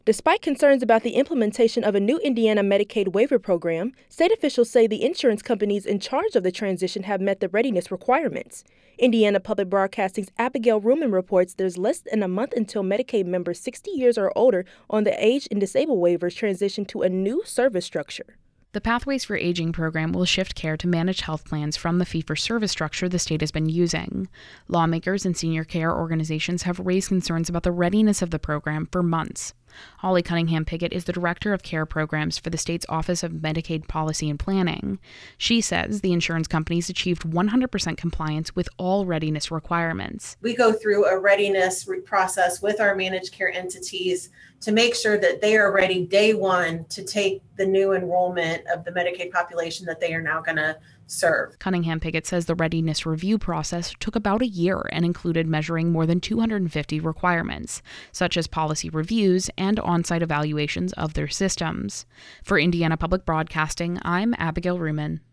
Despite concerns about the implementation of a new Indiana Medicaid waiver program, state officials say the insurance companies in charge of the transition have met the readiness requirements. Indiana Public Broadcasting's Abigail Ruman reports there's less than a month until Medicaid members 60 years or older on the Aged and Disabled waivers transition to a new service structure. The Pathways for Aging program will shift care to managed health plans from the fee-for-service structure the state has been using. Lawmakers and senior care organizations have raised concerns about the readiness of the program for months. Holly Cunningham Pickett is the director of care programs for the state's Office of Medicaid Policy and Planning. She says the insurance companies achieved 100% compliance with all readiness requirements. We go through a readiness process with our managed care entities to make sure that they are ready day one to take the new enrollment of the Medicaid population that they are now going to serve. Cunningham Pickett says the readiness review process took about a year and included measuring more than 250 requirements, such as policy reviews and on-site evaluations of their systems. For Indiana Public Broadcasting, I'm Abigail Ruman.